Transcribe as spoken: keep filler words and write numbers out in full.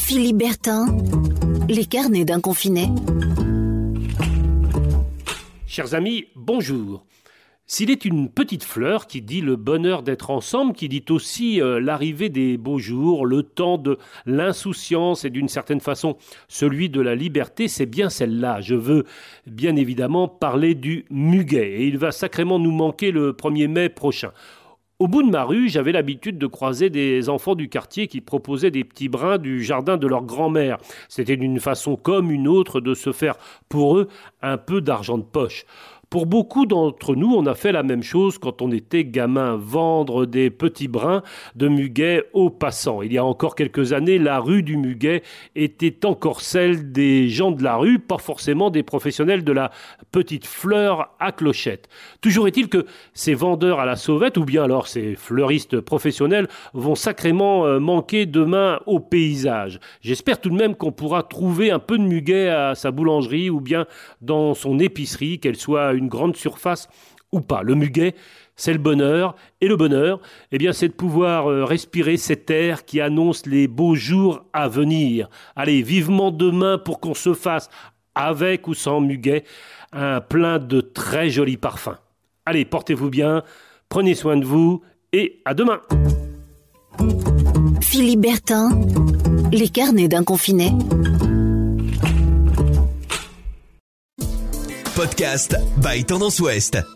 Philippe Bertin, les carnets d'un confiné. Chers amis, bonjour. S'il est une petite fleur qui dit le bonheur d'être ensemble, qui dit aussi euh, l'arrivée des beaux jours, le temps de l'insouciance et d'une certaine façon celui de la liberté, c'est bien celle-là. Je veux bien évidemment parler du muguet et il va sacrément nous manquer le premier mai prochain. Au bout de ma rue, j'avais l'habitude de croiser des enfants du quartier qui proposaient des petits brins du jardin de leur grand-mère. C'était une façon comme une autre de se faire pour eux un peu d'argent de poche. Pour beaucoup d'entre nous, on a fait la même chose quand on était gamin, vendre des petits brins de muguet aux passants. Il y a encore quelques années, la rue du muguet était encore celle des gens de la rue, pas forcément des professionnels de la petite fleur à clochette. Toujours est-il que ces vendeurs à la sauvette, ou bien alors ces fleuristes professionnels, vont sacrément manquer demain au paysage. J'espère tout de même qu'on pourra trouver un peu de muguet à sa boulangerie ou bien dans son épicerie, qu'elle soit une grande surface ou pas. Le muguet, c'est le bonheur. Et le bonheur, eh bien, c'est de pouvoir euh, respirer cet air qui annonce les beaux jours à venir. Allez, vivement demain pour qu'on se fasse, avec ou sans muguet, un plein de très jolis parfums. Allez, portez-vous bien, prenez soin de vous et à demain. Philippe Bertin, les carnets d'un confiné. Podcast by Tendance Ouest.